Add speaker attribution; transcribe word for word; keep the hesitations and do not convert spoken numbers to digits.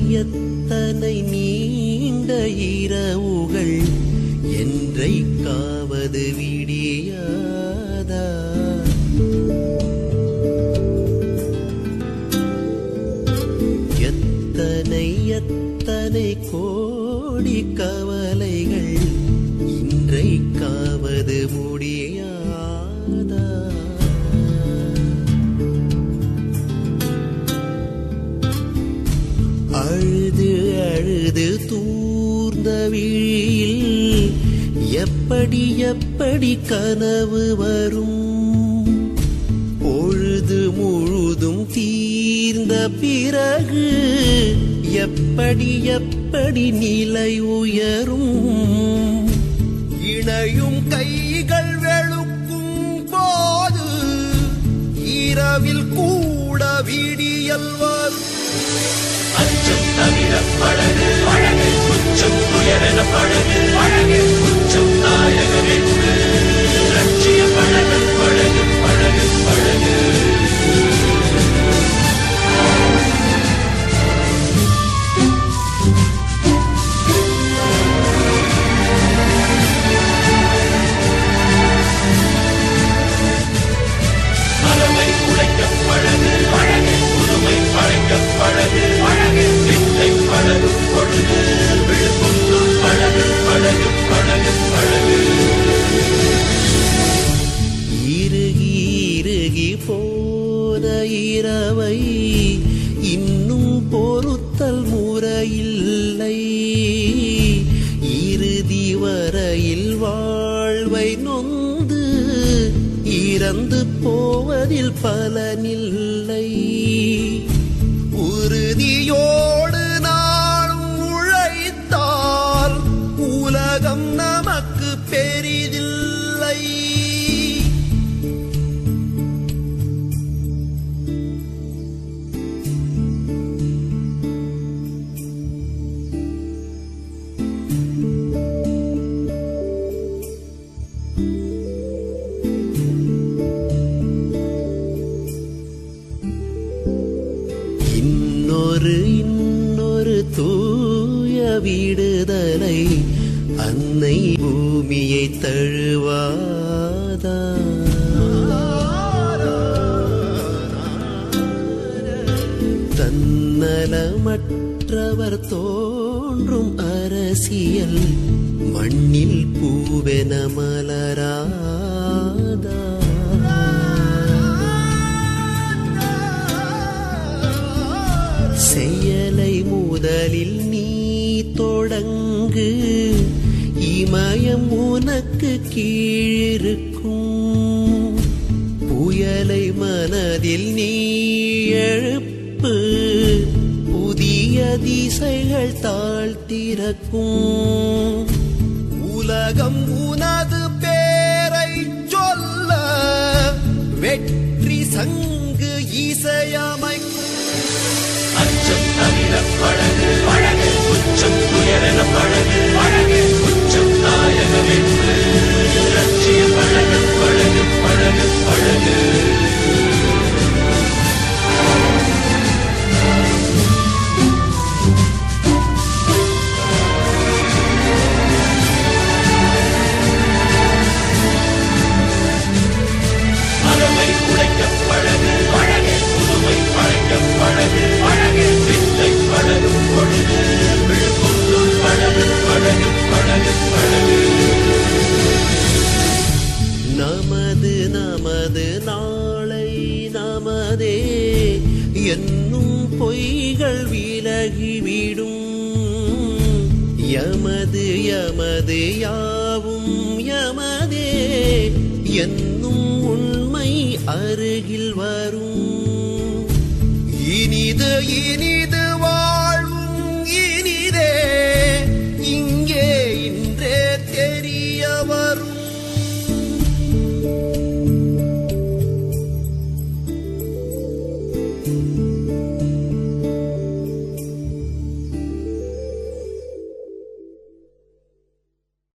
Speaker 1: எத்தனை நீண்ட இரவுகள் என்றைக்காவது விடியாதா? எத்தனை எத்தனை கோடி கவலைகள் இன்றைக்காவது முடியாதா? அழுது அழுது தூர்ந்த விழியில் எப்படி எப்படி கனவு வரும்? பொழுது முழுதும் தீர்ந்த பிறகு எப்படி எப்படி நிலை உயரும்? இணையும் கைகள் வெளுக்கும் போது இரவில் கூட விடியல் வரும்.
Speaker 2: அச்சம் தவிர பழகு பழகு குச்சம் துயரென பழகு பழகு குச்சம் நாயகன் என்று லட்சிய பழகு பழகு பழகு பழகு. மரமை உழைக்க பழகு பழகு புதுமை பழைக்க பழகு பழகு வித்தை பழகு பொழுது விழுப்புண்டு பழகு பழகு பழகு பழகு.
Speaker 1: இறுகி இறுகி போன இரவை இன்னும் பொறுத்தல் முறையில்லை. இறுதி வரையில் வாழ்வை நொந்து இறந்து போவதில் பலனில்லை. உறுதியோடு நாளும் உழைத்தால் உலகம் நமக்கு பெரிதில்லை. இன்னொரு இன்னொரு தூய விடுதலை அன்னை பூமியை தழுவாதா? தன்னலமற்றவர் தோன்றும் அரசியல் மண்ணில் பூவென மலராதா? செயலை முதலில் நீ தொடங்கு, இமயம் உனக்கு கீழிருக்கும். புயலை மனதில் நீ எழுப்பு, புதிய திசைகள் தாழ்த்திறக்கும். உலகம் உனது பேரை சொல்ல வெற்றி சங்கு இசையமைக்கும்.
Speaker 2: அச்சம் தவிர பழகு பழகு குச்சம் துயரென பழகு பழகு குச்சம் நாயகன் என்று லட்சிய பழகு பழகு பழகு பழகு. மரமை உழைக்க பழகு பழகு புதுமை பழைக்க பழகு பழகு வித்தை பழகு பொழுது விழுப்புண்டு பழகு பழகு பழகு பழகு.
Speaker 1: நமது நமது நாளை நமதே என்னும் பொய்கள் விலகிவிடும். யமது யமது யாவும் யமதே என்னும் உண்மை அருகில் வரும். இனிது இனிது வாழும் இனிதே இங்கே இன்றே தெரிய வரும். Thank you.